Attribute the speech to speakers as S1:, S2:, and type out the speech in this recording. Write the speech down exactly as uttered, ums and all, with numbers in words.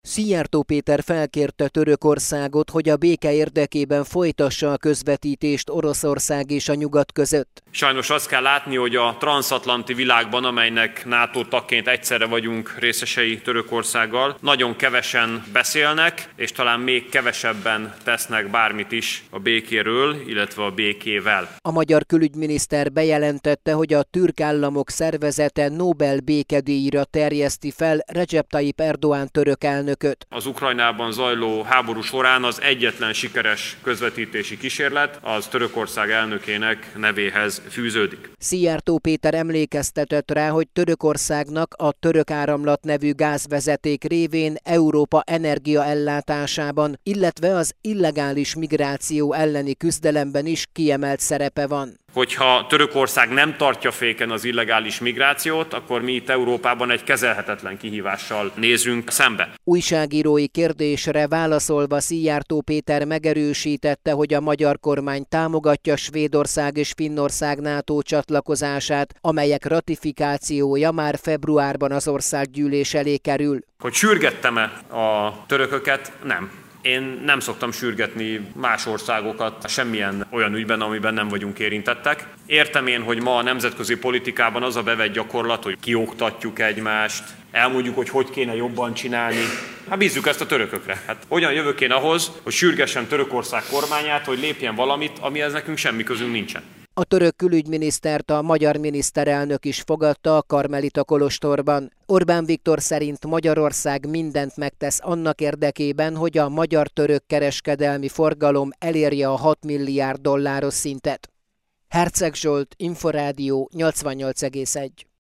S1: Szijjártó Péter felkérte Törökországot, hogy a béke érdekében folytassa a közvetítést Oroszország és a nyugat között.
S2: Sajnos azt kell látni, hogy a transzatlanti világban, amelynek NATO tagként egyszerre vagyunk részesei Törökországgal, nagyon kevesen beszélnek, és talán még kevesebben tesznek bármit is a békéről, illetve a békével.
S1: A magyar külügyminiszter bejelentette, hogy a türk államok szervezete Nobel békedíjra terjeszti fel Recep Tayyip Erdoğan török elnököt.
S2: Az Ukrajnában zajló háború során az egyetlen sikeres közvetítési kísérlet az Törökország elnökének nevéhez fűződik.
S1: Szijjártó Péter emlékeztetett rá, hogy Törökországnak a Török Áramlat nevű gázvezeték révén Európa energiaellátásában, illetve az illegális migráció elleni küzdelemben is kiemelt szerepe van.
S2: Hogyha Törökország nem tartja féken az illegális migrációt, akkor mi itt Európában egy kezelhetetlen kihívással nézünk szembe.
S1: Újságírói kérdésre válaszolva Szijjártó Péter megerősítette, hogy a magyar kormány támogatja Svédország és Finnország NATO csatlakozását, amelyek ratifikációja már februárban az országgyűlés elé kerül.
S2: Hogy sürgettem-e a törököket? Nem. Én nem szoktam sürgetni más országokat semmilyen olyan ügyben, amiben nem vagyunk érintettek. Értem én, hogy ma a nemzetközi politikában az a bevett gyakorlat, hogy kioktatjuk egymást, elmondjuk, hogy hogy kéne jobban csinálni. Hát bízzuk ezt a törökökre. Hát hogyan jövök én ahhoz, hogy sürgessen Törökország kormányát, hogy lépjen valamit, amihez nekünk semmi közünk nincsen.
S1: A török külügyminisztert a magyar miniszterelnök is fogadta a Karmelita kolostorban. Orbán Viktor szerint Magyarország mindent megtesz annak érdekében, hogy a magyar-török kereskedelmi forgalom elérje a hat milliárd dolláros szintet. Herceg Zsolt, Inforádió nyolcvannyolc egész egy.